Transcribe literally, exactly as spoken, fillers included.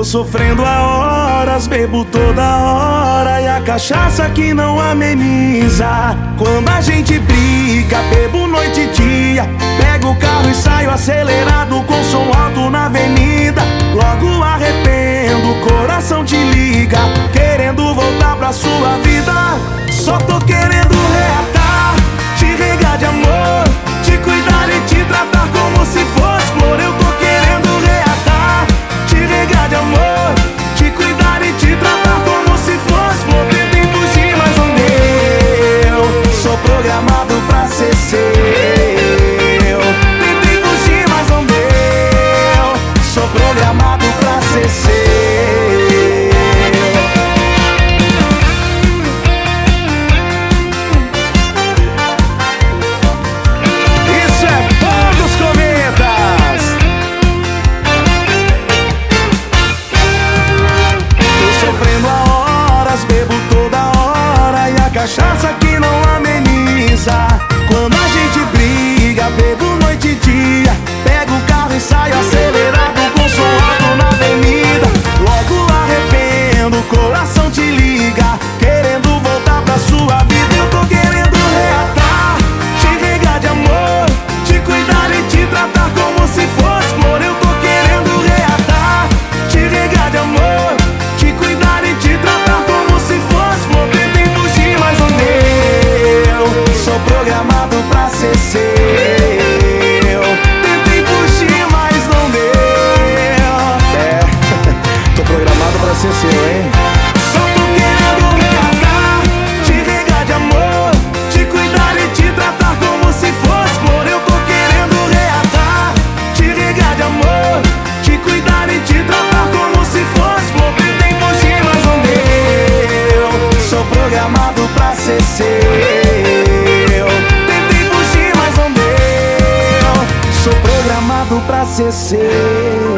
sofrendo há horas, bebo toda hora e a cachaça que não ameniza. Quando a gente briga, bebo noite e dia, pego o carro e saio acelerado com som alto na avenida. Logo arrependo, o coração te liga, querendo voltar pra sua vida. Só tô querendo reatar, te regar de amor, te cuidar e te tratar como se fosse flor. Eu tô querendo reatar, te regar de amor, te cuidar e te tratar como se fosse flor. Tentei fugir, mas não deu, sou programado pra ser seu. Tentei fugir, mas não deu, sou programado pra ser seu. Cachaça que não ameniza. Quando a gente briga, bebo noite e dia, pego o carro e saio acelerado com som alto na avenida. Logo arrependo, o coração te liga, querendo voltar pra sua vida. Eu tô querendo reatar, te regar de amor, te cuidar e te tratar como se fosse flor. Eu tô querendo reatar, te regar de amor, te cuidar e te tratar como se fosse flor. Sou programado pra ser seu. Tentei fugir, mas não deu. É, tô programado pra ser seu, hein? Só tô querendo reatar, te regar de amor, te cuidar e te tratar como se fosse flor. Eu tô querendo reatar, te regar de amor, te cuidar e te tratar como se fosse flor. Tentei fugir, mas não deu. Sou programado pra ser seu. Sou programado pra ser seu.